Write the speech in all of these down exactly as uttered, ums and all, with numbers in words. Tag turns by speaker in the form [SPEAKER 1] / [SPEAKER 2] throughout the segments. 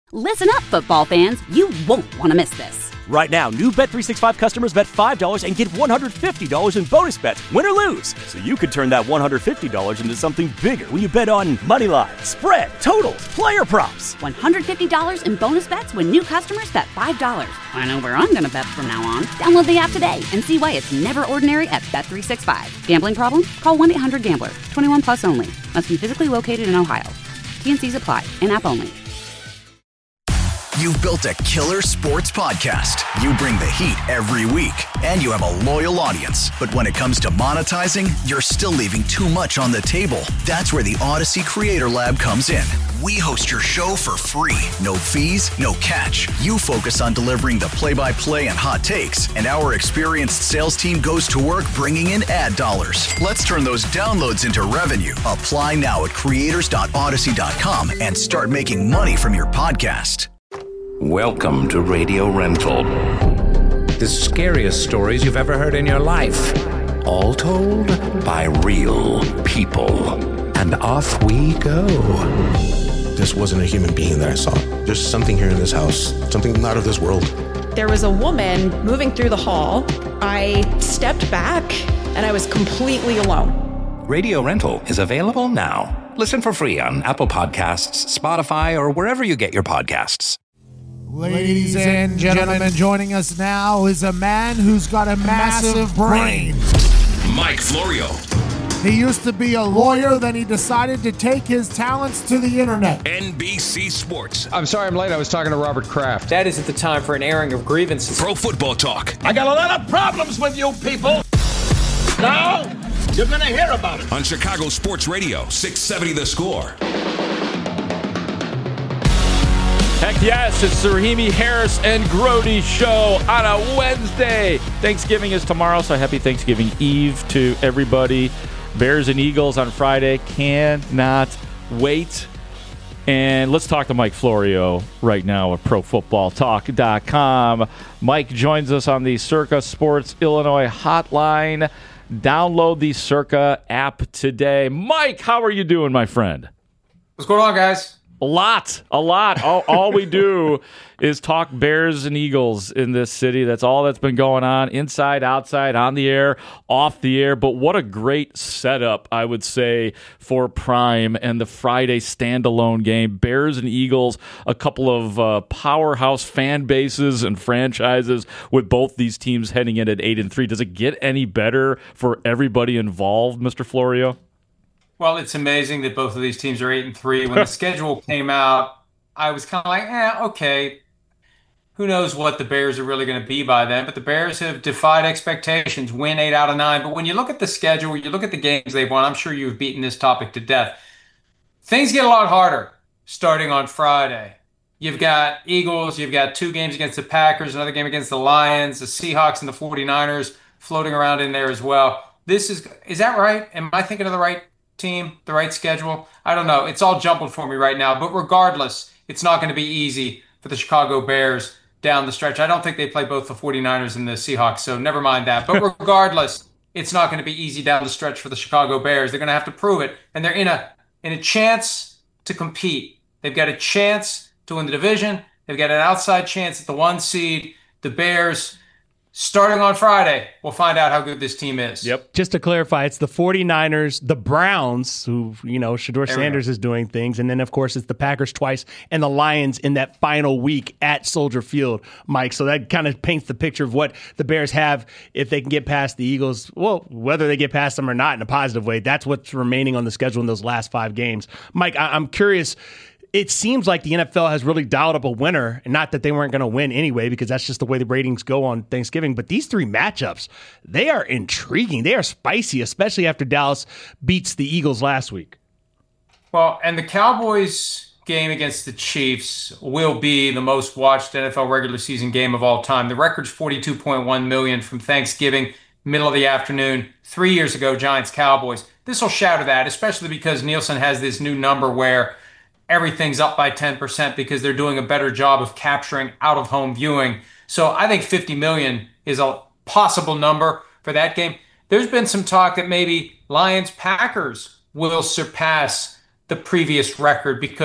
[SPEAKER 1] Listen up, football fans. You won't want to miss this.
[SPEAKER 2] Right now, new Bet three sixty-five customers bet five dollars and get one hundred fifty dollars in bonus bets, win or lose. So you could turn that one hundred fifty dollars into something bigger when you bet on money line, spread, totals, player props.
[SPEAKER 1] one hundred fifty dollars in bonus bets when new customers bet five dollars. I know where I'm going to bet from now on. Download the app today and see why it's never ordinary at Bet three sixty-five. Gambling problem? Call one eight hundred gambler. twenty-one plus only. Must be physically located in Ohio. T N Cs apply. In-app only.
[SPEAKER 3] You've built a killer sports podcast. You bring the heat every week, and you have a loyal audience. But when it comes to monetizing, you're still leaving too much on the table. That's where the Odyssey Creator Lab comes in. We host your show for free. No fees, no catch. You focus on delivering the play-by-play and hot takes, and our experienced sales team goes to work bringing in ad dollars. Let's turn those downloads into revenue. Apply now at creators dot odyssey dot com and start making money from your podcast.
[SPEAKER 4] Welcome to Radio Rental. The scariest stories you've ever heard in your life. All told by real people. And off we go.
[SPEAKER 5] This wasn't a human being that I saw. There's something here in this house, something not of this world.
[SPEAKER 6] There was a woman moving through the hall. I stepped back and I was completely alone.
[SPEAKER 4] Radio Rental is available now. Listen for free on Apple Podcasts, Spotify, or wherever you get your podcasts.
[SPEAKER 7] Ladies and gentlemen, joining us now is a man who's got a massive brain.
[SPEAKER 8] Mike Florio.
[SPEAKER 7] He used to be a lawyer, then he decided to take his talents to the internet.
[SPEAKER 8] N B C Sports.
[SPEAKER 9] I'm sorry I'm late. I was talking to Robert Kraft.
[SPEAKER 10] That isn't the time for an airing of grievances.
[SPEAKER 8] Pro Football Talk.
[SPEAKER 11] I got a lot of problems with you people. Now, you're going to hear about it.
[SPEAKER 8] On Chicago Sports Radio, six seventy The Score.
[SPEAKER 12] Heck yes, it's the Rahimi Harris and Grody show on a Wednesday. Thanksgiving is tomorrow, so happy Thanksgiving Eve to everybody. Bears and Eagles on Friday. Cannot wait. And let's talk to Mike Florio right now at pro football talk dot com. Mike joins us on the Circa Sports Illinois hotline. Download the Circa app today. Mike, how are you doing, my friend?
[SPEAKER 10] What's going on, guys?
[SPEAKER 12] A lot, a lot. All, all we do is talk Bears and Eagles in this city. That's all that's been going on, inside, outside, on the air, off the air. But what a great setup, I would say, for Prime and the Friday standalone game. Bears and Eagles, a couple of uh, powerhouse fan bases and franchises with both these teams heading in at eight and three. Does it get any better for everybody involved, Mister Florio?
[SPEAKER 10] Well, it's amazing that both of these teams are eight and three. When the schedule came out, I was kind of like, eh, okay. Who knows what the Bears are really going to be by then? But the Bears have defied expectations, win eight out of nine. But when you look at the schedule, you look at the games they've won, I'm sure you've beaten this topic to death. Things get a lot harder starting on Friday. You've got Eagles, you've got two games against the Packers, another game against the Lions, the Seahawks and the forty-niners floating around in there as well. This is, is that right? Am I thinking of the right team, the right schedule? I don't know. It's all jumbled for me right now. But regardless, it's not going to be easy for the Chicago Bears down the stretch. I don't think they play both the forty-niners and the Seahawks, so never mind that. But regardless, it's not going to be easy down the stretch for the Chicago Bears. They're going to have to prove it, and they're in a in a chance to compete. They've got a chance to win the division. They've got an outside chance at the one seed. The Bears, starting on Friday, we'll find out how good this team is.
[SPEAKER 13] Yep. Just to clarify, it's the forty-niners, the Browns, who, you know, Shedeur Sanders is doing things, and then, of course, it's the Packers twice and the Lions in that final week at Soldier Field, Mike. So that kind of paints the picture of what the Bears have if they can get past the Eagles. Well, whether they get past them or not in a positive way, that's what's remaining on the schedule in those last five games. Mike, I- I'm curious. It seems like the N F L has really dialed up a winner, and not that they weren't going to win anyway, because that's just the way the ratings go on Thanksgiving. But these three matchups, they are intriguing. They are spicy, especially after Dallas beats the Eagles last week.
[SPEAKER 10] Well, and the Cowboys game against the Chiefs will be the most watched N F L regular season game of all time. The record's forty-two point one million from Thanksgiving, middle of the afternoon, three years ago, Giants-Cowboys. This will shatter that, especially because Nielsen has this new number where everything's up by ten percent because they're doing a better job of capturing out-of-home viewing. So I think fifty million is a possible number for that game. There's been some talk that maybe Lions-Packers will surpass the previous record because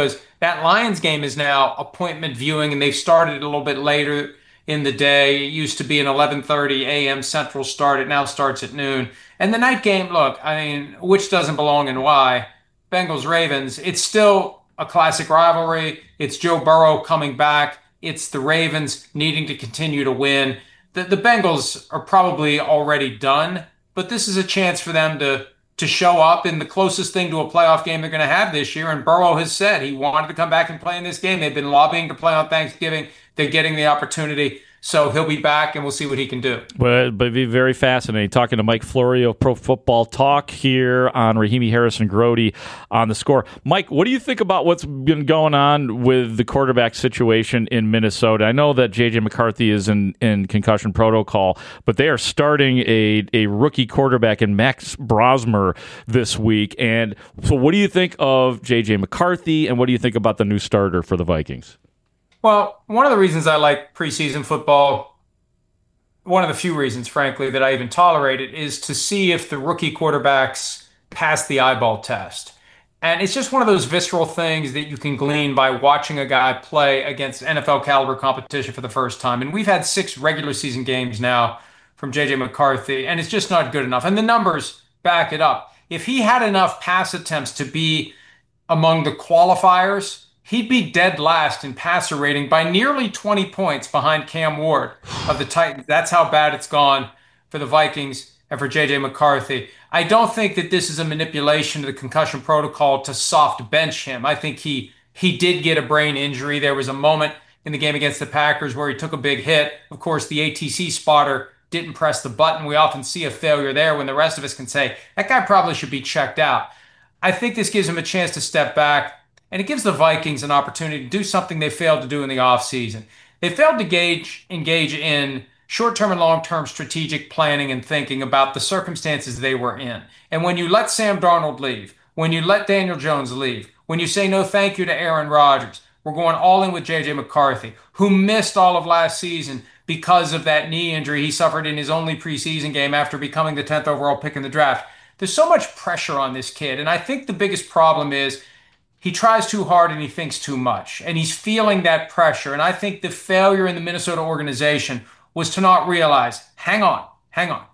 [SPEAKER 10] that Lions game is now appointment viewing, and they've started it a little bit later in the day. It used to be an eleven thirty a.m. Central start. It now starts at noon. And the night game, look, I mean, which doesn't belong and why? Bengals-Ravens, it's still a classic rivalry. It's Joe Burrow coming back. It's the Ravens needing to continue to win. The, the Bengals are probably already done, but this is a chance for them to to show up in the closest thing to a playoff game they're going to have this year. And Burrow has said he wanted to come back and play in this game. They've been lobbying to play on Thanksgiving. They're getting the opportunity. So he'll be back, and we'll see what he can do.
[SPEAKER 12] But, but it'd be very fascinating. Talking to Mike Florio of Pro Football Talk here on Rahimi Harris and Grody on The Score. Mike, what do you think about what's been going on with the quarterback situation in Minnesota? I know that J J McCarthy is in, in concussion protocol, but they are starting a, a rookie quarterback in Max Brosmer this week. And so what do you think of J J McCarthy, and what do you think about the new starter for the Vikings?
[SPEAKER 10] Well, one of the reasons I like preseason football, one of the few reasons, frankly, that I even tolerate it, is to see if the rookie quarterbacks pass the eyeball test. And it's just one of those visceral things that you can glean by watching a guy play against N F L caliber competition for the first time. And we've had six regular season games now from J J McCarthy, and it's just not good enough. And the numbers back it up. If he had enough pass attempts to be among the qualifiers, he'd be dead last in passer rating by nearly twenty points behind Cam Ward of the Titans. That's how bad it's gone for the Vikings and for J J McCarthy. I don't think that this is a manipulation of the concussion protocol to soft bench him. I think he he did get a brain injury. There was a moment in the game against the Packers where he took a big hit. Of course, the A T C spotter didn't press the button. We often see a failure there when the rest of us can say, that guy probably should be checked out. I think this gives him a chance to step back, and it gives the Vikings an opportunity to do something they failed to do in the offseason. They failed to gauge, engage in short-term and long-term strategic planning and thinking about the circumstances they were in. And when you let Sam Darnold leave, when you let Daniel Jones leave, when you say no thank you to Aaron Rodgers, we're going all in with J J McCarthy, who missed all of last season because of that knee injury he suffered in his only preseason game after becoming the tenth overall pick in the draft. There's so much pressure on this kid, and I think the biggest problem is he tries too hard and he thinks too much, and he's feeling that pressure. And I think the failure in the Minnesota organization was to not realize, hang on, hang on.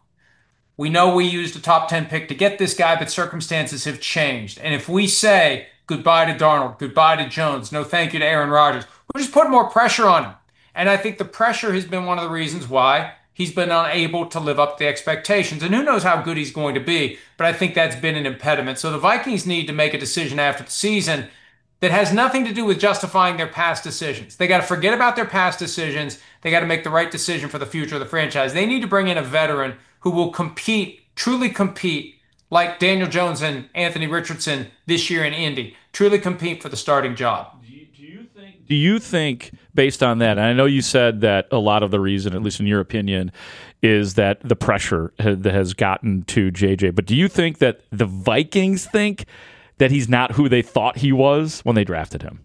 [SPEAKER 10] We know we used a top ten pick to get this guy, but circumstances have changed. And if we say goodbye to Darnold, goodbye to Jones, no thank you to Aaron Rodgers, we're just putting more pressure on him. And I think the pressure has been one of the reasons why he's been unable to live up to the expectations. And who knows how good he's going to be, but I think that's been an impediment. So the Vikings need to make a decision after the season that has nothing to do with justifying their past decisions. They got to forget about their past decisions. They got to make the right decision for the future of the franchise. They need to bring in a veteran who will compete, truly compete, like Daniel Jones and Anthony Richardson this year in Indy, truly compete for the starting job.
[SPEAKER 12] Do you think, based on that, and I know you said that a lot of the reason, at least in your opinion, is that the pressure has gotten to J J, but do you think that the Vikings think that he's not who they thought he was when they drafted him?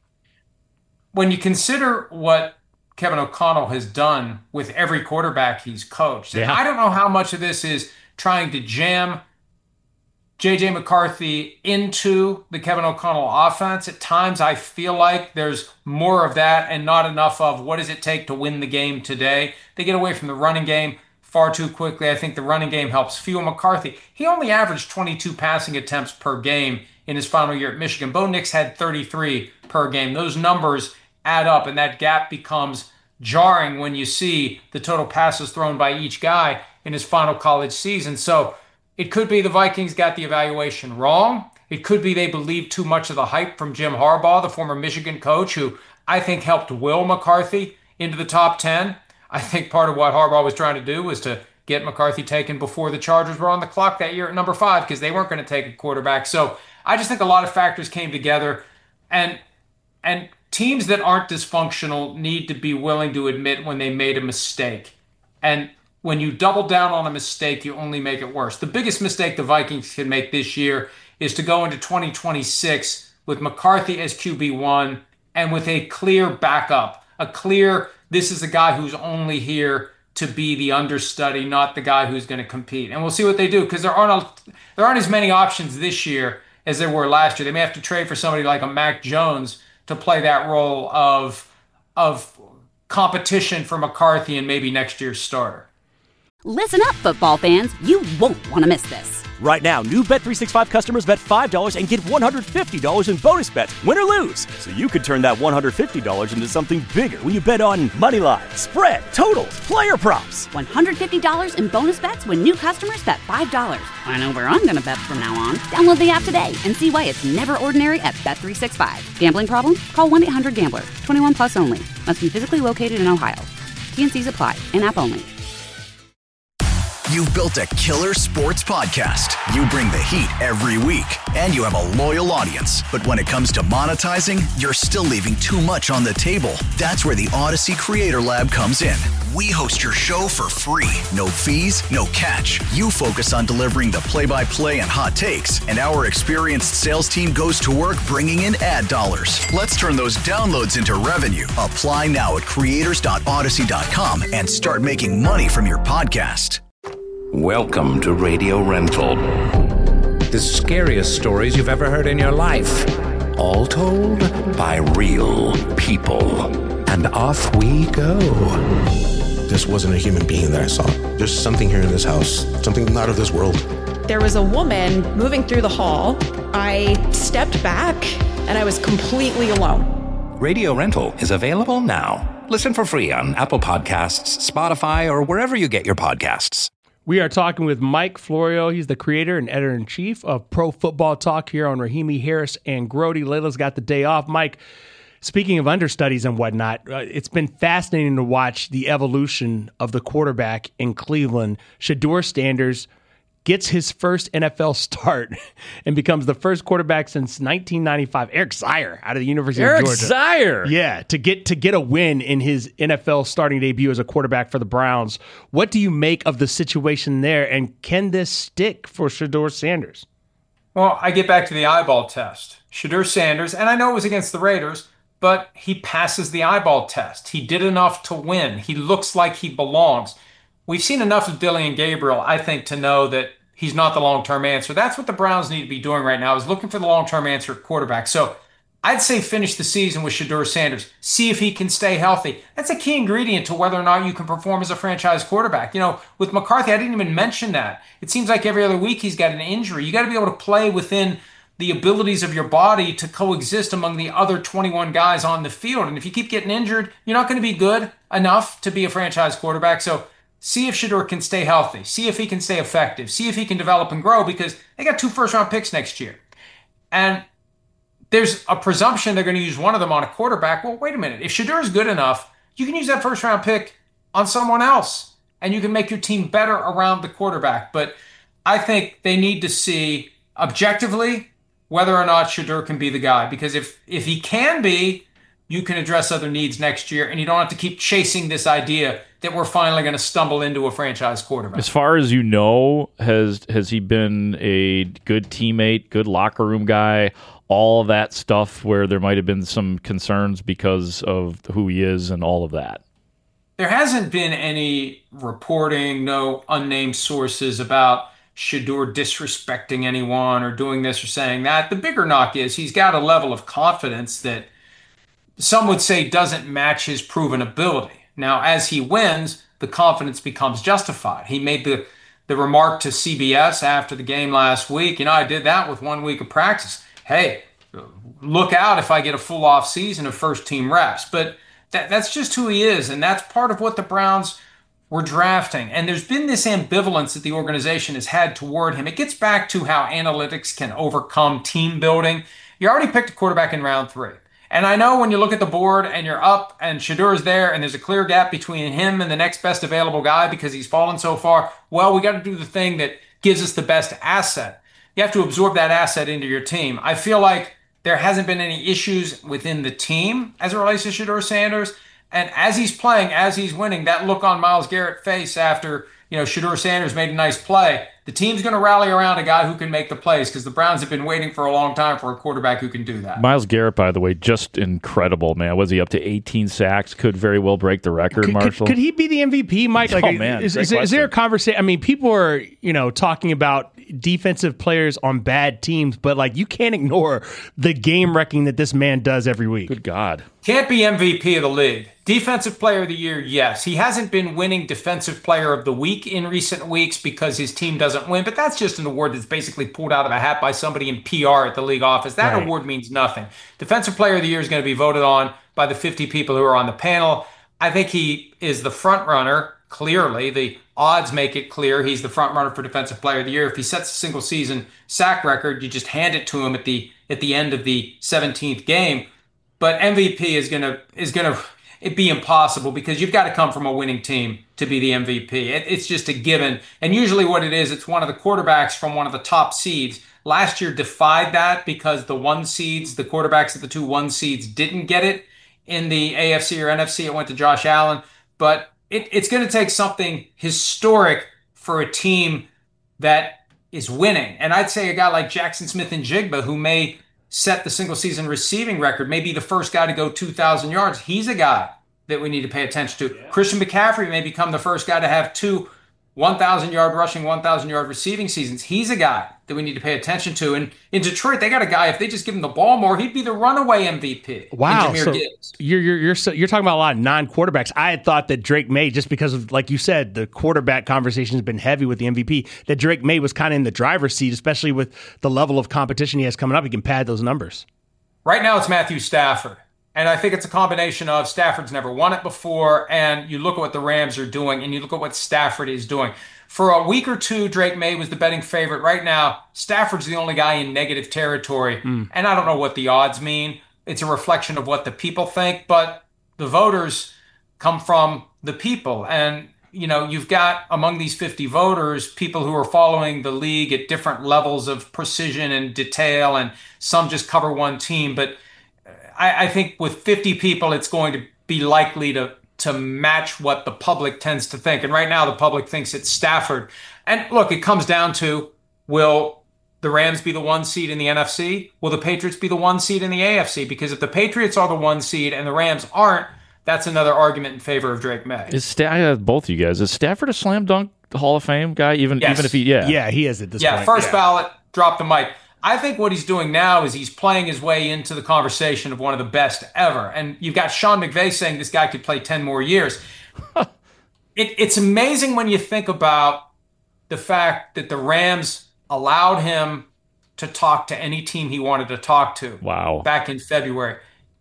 [SPEAKER 10] When you consider what Kevin O'Connell has done with every quarterback he's coached, yeah. and I don't know how much of this is trying to jam J J McCarthy into the Kevin O'Connell offense. At times, I feel like there's more of that and not enough of what does it take to win the game today. They get away from the running game far too quickly. I think the running game helps fuel McCarthy. He only averaged twenty-two passing attempts per game in his final year at Michigan. Bo Nix had thirty-three per game. Those numbers add up, and that gap becomes jarring when you see the total passes thrown by each guy in his final college season. So it could be the Vikings got the evaluation wrong. It could be they believed too much of the hype from Jim Harbaugh, the former Michigan coach, who I think helped will McCarthy into the top ten. I think part of what Harbaugh was trying to do was to get McCarthy taken before the Chargers were on the clock that year at number five because they weren't going to take a quarterback. So I just think a lot of factors came together, and and teams that aren't dysfunctional need to be willing to admit when they made a mistake. And when you double down on a mistake, you only make it worse. The biggest mistake the Vikings can make this year is to go into twenty twenty-six with McCarthy as Q B one and with a clear backup, a clear, this is a guy who's only here to be the understudy, not the guy who's going to compete. And we'll see what they do, because there aren't a, there aren't as many options this year as there were last year. They may have to trade for somebody like a Mac Jones to play that role of of competition for McCarthy and maybe next year's starter.
[SPEAKER 1] Listen up, football fans. You won't want to miss this.
[SPEAKER 2] Right now, new Bet three sixty-five customers bet five dollars and get one hundred fifty dollars in bonus bets, win or lose. So you could turn that one hundred fifty dollars into something bigger when you bet on money line, spread, totals, player props.
[SPEAKER 1] one hundred fifty dollars in bonus bets when new customers bet five dollars. I know where I'm going to bet from now on. Download the app today and see why it's never ordinary at Bet three sixty-five. Gambling problem? Call one eight hundred gambler. twenty-one plus only. Must be physically located in Ohio. T and C's apply. In-app only.
[SPEAKER 3] You've built a killer sports podcast. You bring the heat every week, and you have a loyal audience. But when it comes to monetizing, you're still leaving too much on the table. That's where the Odyssey Creator Lab comes in. We host your show for free. No fees, no catch. You focus on delivering the play-by-play and hot takes, and our experienced sales team goes to work bringing in ad dollars. Let's turn those downloads into revenue. Apply now at creators dot odyssey dot com and start making money from your podcast.
[SPEAKER 4] Welcome to Radio Rental. The scariest stories you've ever heard in your life. All told by real people. And off we go.
[SPEAKER 5] This wasn't a human being that I saw. There's something here in this house, something not of this world.
[SPEAKER 6] There was a woman moving through the hall. I stepped back and I was completely alone.
[SPEAKER 4] Radio Rental is available now. Listen for free on Apple Podcasts, Spotify, or wherever you get your podcasts.
[SPEAKER 13] We are talking with Mike Florio. He's the creator and editor-in-chief of Pro Football Talk here on Rahimi Harris and Grote. Layla's got the day off. Mike, speaking of understudies and whatnot, uh, it's been fascinating to watch the evolution of the quarterback in Cleveland. Shedeur Sanders gets his first N F L start and becomes the first quarterback since nineteen ninety-five. Eric Zeier out of the University
[SPEAKER 12] Eric
[SPEAKER 13] of Georgia.
[SPEAKER 12] Zeier.
[SPEAKER 13] Yeah, to get to get a win in his N F L starting debut as a quarterback for the Browns. What do you make of the situation there, and can this stick for Shedeur Sanders?
[SPEAKER 10] Well, I get back to the eyeball test. Shedeur Sanders, and I know it was against the Raiders, but he passes the eyeball test. He did enough to win. He looks like he belongs. We've seen enough of Dillon Gabriel, I think, to know that he's not the long-term answer. That's what the Browns need to be doing right now, is looking for the long-term answer at quarterback. So I'd say finish the season with Shedeur Sanders. See if he can stay healthy. That's a key ingredient to whether or not you can perform as a franchise quarterback. You know, with McCarthy, I didn't even mention that. It seems like every other week he's got an injury. You got to be able to play within the abilities of your body to coexist among the other twenty-one guys on the field. And if you keep getting injured, you're not going to be good enough to be a franchise quarterback. So see if Shedeur can stay healthy. See if he can stay effective. See if he can develop and grow, because they got two first-round picks next year. And there's a presumption they're going to use one of them on a quarterback. Well, wait a minute. If Shedeur is good enough, you can use that first-round pick on someone else, and you can make your team better around the quarterback. But I think they need to see objectively whether or not Shedeur can be the guy, because if if he can be, you can address other needs next year, and you don't have to keep chasing this idea that we're finally going to stumble into a franchise quarterback.
[SPEAKER 12] As far as you know, has has he been a good teammate, good locker room guy, all of that stuff where there might have been some concerns because of who he is and all of that?
[SPEAKER 10] There hasn't been any reporting, no unnamed sources about Shedeur disrespecting anyone or doing this or saying that. The bigger knock is he's got a level of confidence that some would say doesn't match his proven ability. Now, as he wins, the confidence becomes justified. He made the, the remark to C B S after the game last week, you know, I did that with one week of practice. Hey, look out if I get a full off season of first team reps. But that, that's just who he is, and that's part of what the Browns were drafting. And there's been this ambivalence that the organization has had toward him. It gets back to how analytics can overcome team building. You already picked a quarterback in round three. And I know when you look at the board and you're up and Shedeur's there and there's a clear gap between him and the next best available guy because he's fallen so far, well, we got to do the thing that gives us the best asset. You have to absorb that asset into your team. I feel like there hasn't been any issues within the team as it relates to Shedeur Sanders. And as he's playing, as he's winning, that look on Myles Garrett's face after, you know, Shedeur Sanders made a nice play, the team's going to rally around a guy who can make the plays, because the Browns have been waiting for a long time for a quarterback who can do that.
[SPEAKER 12] Myles Garrett, by the way, just incredible, man. Was he up to eighteen sacks? Could very well break the record,
[SPEAKER 13] could,
[SPEAKER 12] Marshall.
[SPEAKER 13] Could, could he be the M V P, Mike? Like,
[SPEAKER 12] oh, man.
[SPEAKER 13] Is, is, is there a conversation? I mean, people are, you know, talking about defensive players on bad teams, but like you can't ignore the game wrecking that this man does every week.
[SPEAKER 12] Good God.
[SPEAKER 10] Can't be M V P of the league. Defensive player of the year, yes. He hasn't been winning defensive player of the week in recent weeks because his team doesn't win, but that's just an award that's basically pulled out of a hat by somebody in P R at the league office. That
[SPEAKER 13] Right.
[SPEAKER 10] award means nothing. Defensive player of the year is going to be voted on by the fifty people who are on the panel. I think he is the front runner, clearly. The odds make it clear he's the front runner for defensive player of the year. If he sets a single season sack record, you just hand it to him at the at the end of the seventeenth game. But M V P is gonna is gonna it be impossible because you've got to come from a winning team to be the M V P. It, it's just a given. And usually what it is, it's one of the quarterbacks from one of the top seeds. Last year defied that because the one seeds, the quarterbacks of the two one seeds didn't get it in the A F C or N F C. It went to Josh Allen. But it, it's going to take something historic for a team that is winning. And I'd say a guy like Jackson Smith-Njigba, who may set the single season receiving record, maybe the first guy to go two thousand yards. He's a guy that we need to pay attention to. Yeah. Christian McCaffrey may become the first guy to have two one thousand yard rushing, one thousand yard receiving seasons. He's a guy that we need to pay attention to. And in Detroit, they got a guy, if they just give him the ball more, he'd be the runaway M V P.
[SPEAKER 13] Wow.
[SPEAKER 10] Jahmyr
[SPEAKER 13] So
[SPEAKER 10] Gibbs.
[SPEAKER 13] you're, you're, you're, so, you're talking about a lot of non-quarterbacks. I had thought that Drake May, just because of, like you said, the quarterback conversation has been heavy with the M V P, that Drake May was kind of in the driver's seat, especially with the level of competition he has coming up. He can pad those numbers.
[SPEAKER 10] Right now, it's Matthew Stafford. And I think it's a combination of Stafford's never won it before, and you look at what the Rams are doing, and you look at what Stafford is doing. For a week or two, Drake May was the betting favorite. Right now, Stafford's the only guy in negative territory. Mm. And I don't know what the odds mean. It's a reflection of what the people think, but the voters come from the people. And, you know, you've got among these fifty voters, people who are following the league at different levels of precision and detail, and some just cover one team. But I, I think with fifty people, it's going to be likely to to match what the public tends to think. And right now, the public thinks it's Stafford. And look, it comes down to, will the Rams be the one seed in the N F C? Will the Patriots be the one seed in the A F C? Because if the Patriots are the one seed and the Rams aren't, that's another argument in favor of Drake May.
[SPEAKER 12] Is Sta- I have both of you guys. Is Stafford a slam dunk Hall of Fame guy? Even
[SPEAKER 10] yes.
[SPEAKER 12] even if he, yeah,
[SPEAKER 13] yeah, he is at this
[SPEAKER 10] yeah,
[SPEAKER 13] point.
[SPEAKER 10] First
[SPEAKER 13] yeah, first
[SPEAKER 10] ballot, drop the mic. I think what he's doing now is he's playing his way into the conversation of one of the best ever. And you've got Sean McVay saying this guy could play ten more years. it, it's amazing when you think about the fact that the Rams allowed him to talk to any team he wanted to talk to.
[SPEAKER 12] Wow.
[SPEAKER 10] Back in February.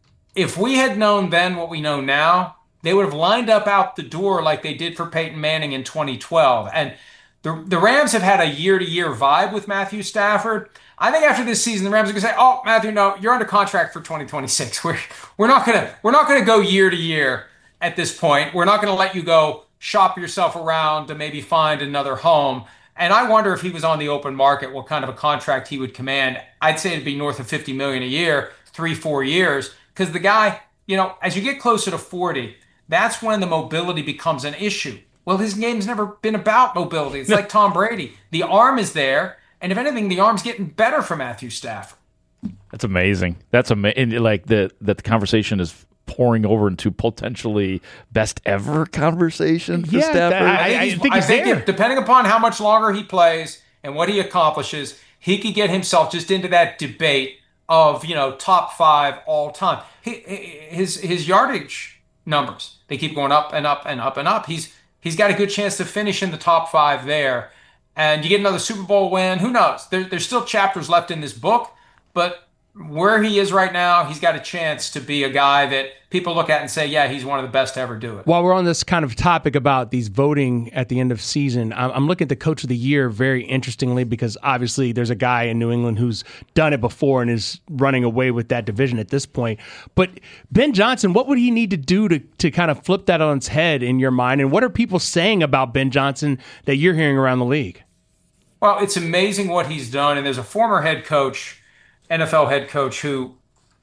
[SPEAKER 10] If we had known then what we know now, they would have lined up out the door like they did for Peyton Manning in twenty twelve. And the, the Rams have had a year-to-year vibe with Matthew Stafford. I think after this season, the Rams are going to say, "Oh, Matthew, no, you're under contract for twenty twenty-six. We're we're not going to we're not going to go year to year at this point. We're not going to let you go shop yourself around to maybe find another home." And I wonder if he was on the open market, what kind of a contract he would command. I'd say it'd be north of fifty million dollars a year, three, four years, because the guy, you know, as you get closer to forty, that's when the mobility becomes an issue. Well, his game's never been about mobility. It's like Tom Brady. The arm is there. And if anything, the arm's getting better for Matthew Stafford.
[SPEAKER 12] That's amazing. That's amazing. Like the that the conversation is pouring over into potentially best ever conversation for
[SPEAKER 13] yeah,
[SPEAKER 12] Stafford.
[SPEAKER 10] I think, I think, I think if, depending upon how much longer he plays and what he accomplishes, he could get himself just into that debate of, you know, top five all time. He, his his yardage numbers, they keep going up and up and up and up. He's he's got a good chance to finish in the top five there. And you get another Super Bowl win. Who knows? There, there's still chapters left in this book, but where he is right now, he's got a chance to be a guy that people look at and say, yeah, he's one of the best to ever do it.
[SPEAKER 13] While we're on this kind of topic about these voting at the end of season, I'm looking at the Coach of the Year very interestingly because obviously there's a guy in New England who's done it before and is running away with that division at this point. But Ben Johnson, what would he need to do to, to kind of flip that on its head in your mind? And what are people saying about Ben Johnson that you're hearing around the league?
[SPEAKER 10] Well, it's amazing what he's done. And there's a former head coach, N F L head coach, who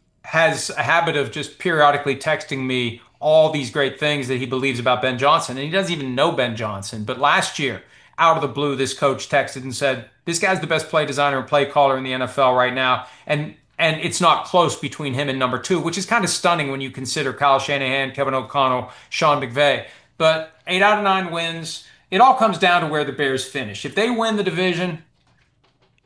[SPEAKER 10] has a habit of just periodically texting me all these great things that he believes about Ben Johnson. And he doesn't even know Ben Johnson. But last year, out of the blue, this coach texted and said, this guy's the best play designer and play caller in the N F L right now. And and it's not close between him and number two, which is kind of stunning when you consider Kyle Shanahan, Kevin O'Connell, Sean McVay. But eight out of nine wins. It all comes down to where the Bears finish. If they win the division,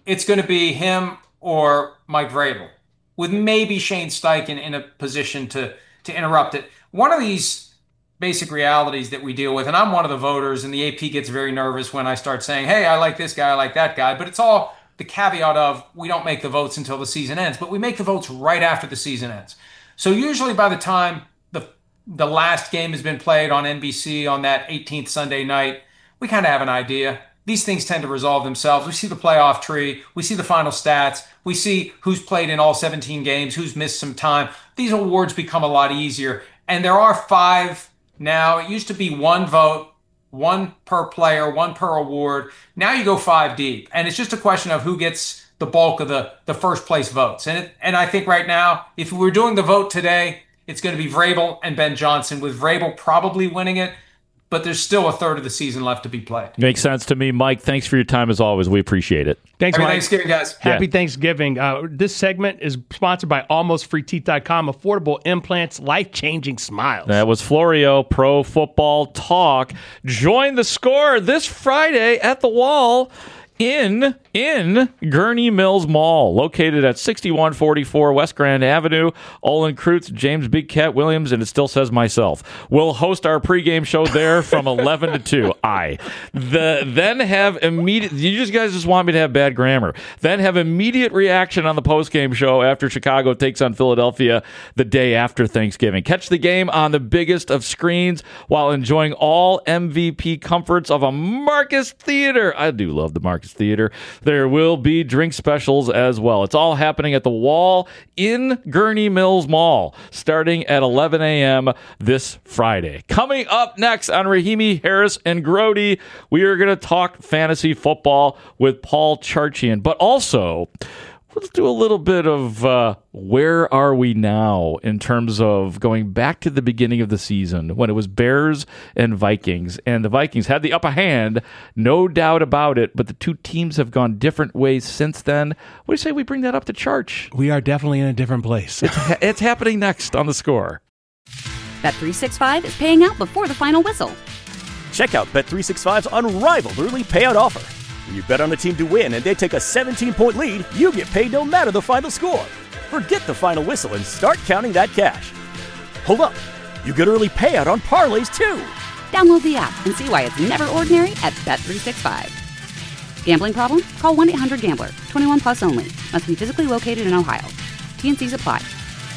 [SPEAKER 10] it's going to be him or Mike Vrabel, with maybe Shane Steichen in a position to to interrupt it. One of these basic realities that we deal with, and I'm one of the voters, and the A P gets very nervous when I start saying, hey, I like this guy, I like that guy, but it's all the caveat of we don't make the votes until the season ends, but we make the votes right after the season ends. So usually by the time the the last game has been played on N B C on that eighteenth Sunday night, we kind of have an idea. These things tend to resolve themselves. We see the playoff tree. We see the final stats. We see who's played in all seventeen games, who's missed some time. These awards become a lot easier. And there are five now. It used to be one vote, one per player, one per award. Now you go five deep. And it's just a question of who gets the bulk of the, the first place votes. And, it, and I think right now, if we were doing the vote today, it's going to be Vrabel and Ben Johnson, with Vrabel probably winning it. But there's still a third of the season left to be played.
[SPEAKER 12] Makes sense to me. Mike, thanks for your time as always. We appreciate it.
[SPEAKER 13] Thanks,
[SPEAKER 10] Happy
[SPEAKER 13] Mike.
[SPEAKER 10] Thanksgiving, guys.
[SPEAKER 13] Happy
[SPEAKER 12] Yeah.
[SPEAKER 13] Thanksgiving. Uh, this segment is sponsored by almost free teeth dot com. Affordable implants, life-changing smiles.
[SPEAKER 12] That was Florio, Pro Football Talk. Join the Score this Friday at the Wall in in Gurney Mills Mall, located at sixty-one forty-four West Grand Avenue. Olin Kreutz, James Big Cat Williams, and it still says myself. We'll host our pregame show there from eleven to two. I the then have immediate. You just guys just want me to have bad grammar. Then have immediate reaction on the postgame show after Chicago takes on Philadelphia the day after Thanksgiving. Catch the game on the biggest of screens while enjoying all M V P comforts of a Marcus Theater. I do love the Marcus Theater. There will be drink specials as well. It's all happening at the Wall in Gurney Mills Mall, starting at eleven a.m. this Friday. Coming up next on Rahimi Harris and Grody, we are going to talk fantasy football with Paul Charchian, but also let's do a little bit of uh, where are we now in terms of going back to the beginning of the season when it was Bears and Vikings. And the Vikings had the upper hand, no doubt about it, but the two teams have gone different ways since then. What do you say we bring that up to Charch?
[SPEAKER 13] We are definitely in a different place.
[SPEAKER 12] It's, ha- it's happening next on The Score.
[SPEAKER 1] Bet three sixty-five is paying out before the final whistle.
[SPEAKER 2] Check out Bet three sixty-five's unrivaled early payout offer. When you bet on a team to win and they take a seventeen-point lead, you get paid no matter the final score. Forget the final whistle and start counting that cash. Hold up. You get early payout on parlays, too.
[SPEAKER 1] Download the app and see why it's never ordinary at Bet three sixty-five. Gambling problem? Call one eight hundred gambler. twenty-one plus only. Must be physically located in Ohio. T N Cs apply.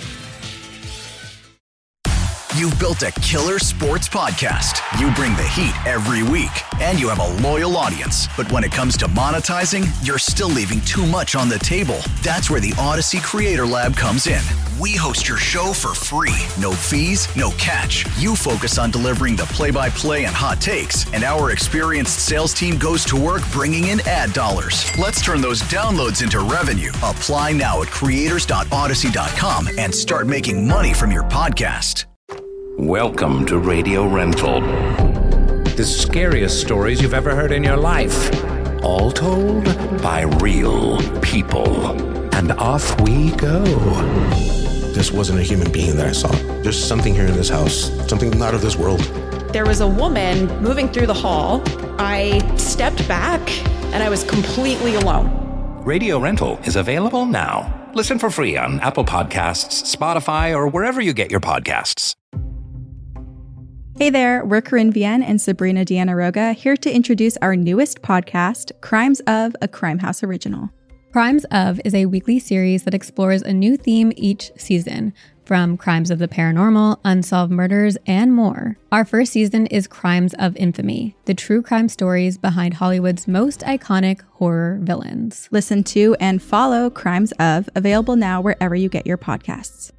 [SPEAKER 3] You've built a killer sports podcast. You bring the heat every week, and you have a loyal audience. But when it comes to monetizing, you're still leaving too much on the table. That's where the Odyssey Creator Lab comes in. We host your show for free. No fees, no catch. You focus on delivering the play-by-play and hot takes, and our experienced sales team goes to work bringing in ad dollars. Let's turn those downloads into revenue. Apply now at creators dot odyssey dot com and start making money from your podcast.
[SPEAKER 4] Welcome to Radio Rental. The scariest stories you've ever heard in your life. All told by real people. And off we go.
[SPEAKER 5] This wasn't a human being that I saw. There's something here in this house, something not of this world.
[SPEAKER 6] There was a woman moving through the hall. I stepped back and I was completely alone.
[SPEAKER 4] Radio Rental is available now. Listen for free on Apple Podcasts, Spotify, or wherever you get your podcasts.
[SPEAKER 14] Hey there, we're Corinne Vienne and Sabrina Deanna Roga, here to introduce our newest podcast, Crimes of, a Crime House original.
[SPEAKER 15] Crimes of is a weekly series that explores a new theme each season, from crimes of the paranormal, unsolved murders, and more. Our first season is Crimes of Infamy, the true crime stories behind Hollywood's most iconic horror villains.
[SPEAKER 14] Listen to and follow Crimes of, available now wherever you get your podcasts.